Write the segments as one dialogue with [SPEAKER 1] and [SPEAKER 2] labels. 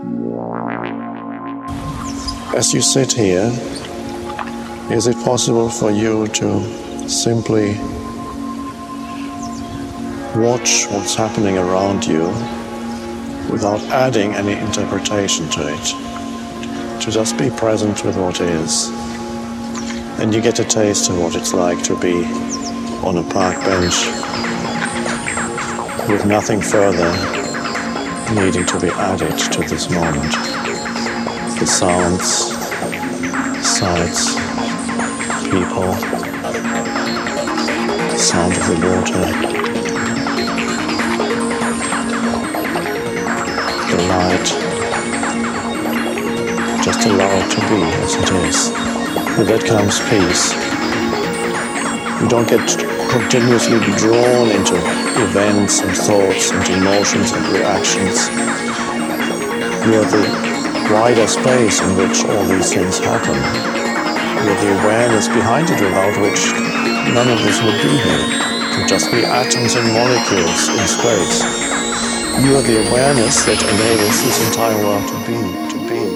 [SPEAKER 1] As you sit here, is it possible for you to simply watch what's happening around you without adding any interpretation to it? To just be present with what is. And you get a taste of what it's like to be on a park bench with nothing further needing to be added to this moment. The sounds, sights, people, the sound of the water, the light. Just allow it to be as it is. With that comes peace. You don't get continuously drawn into events and thoughts and emotions and reactions. You're the wider space in which all these things happen. You're the awareness behind it, without which none of this would be here. It would just be atoms and molecules in space. You are the awareness that enables this entire world to be.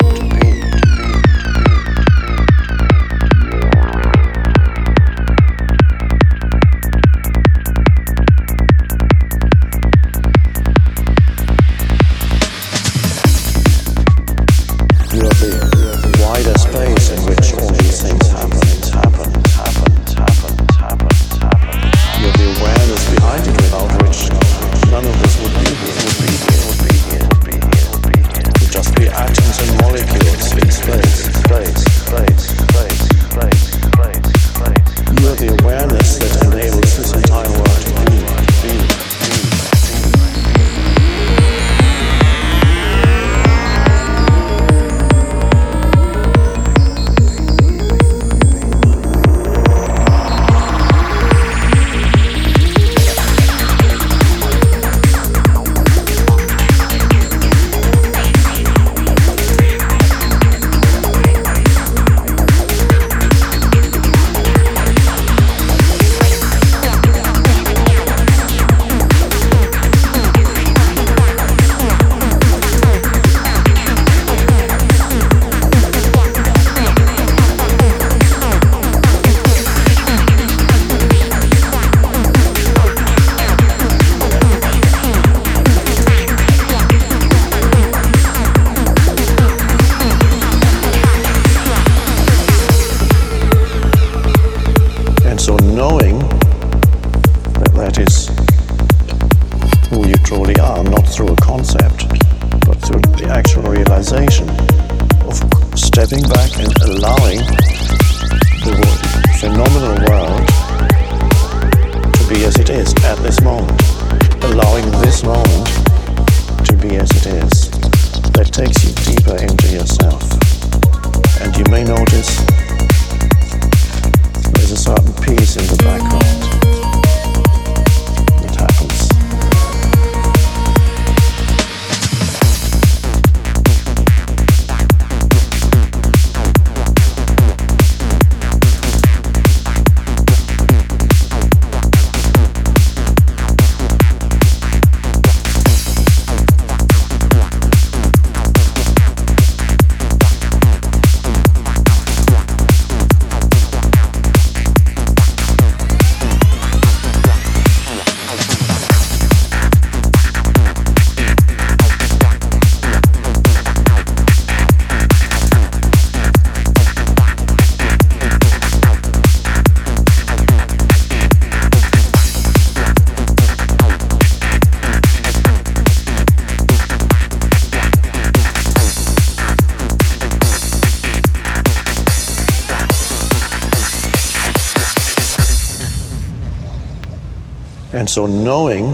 [SPEAKER 1] And so knowing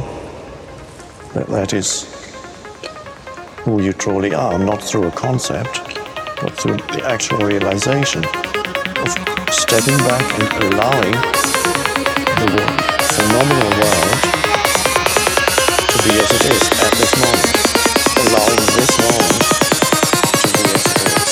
[SPEAKER 1] that that is who you truly are, not through a concept, but through the actual realization of stepping back and allowing the phenomenal world to be as it is at this moment, allowing this moment to be as it is.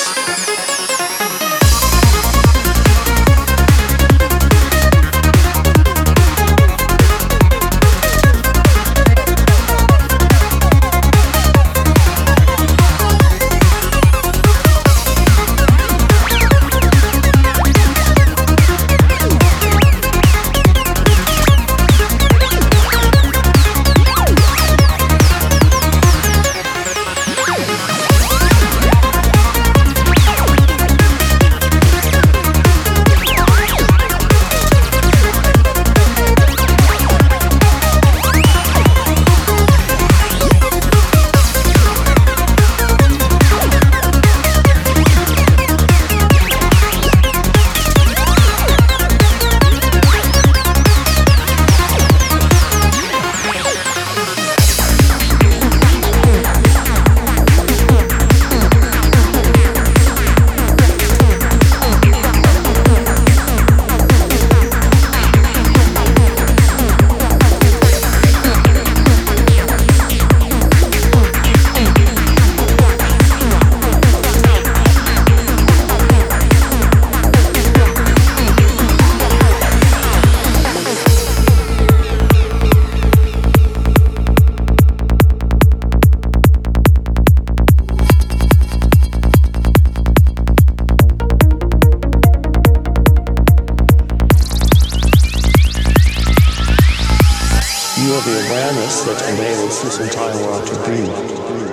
[SPEAKER 1] You are the awareness that enables this entire world to be.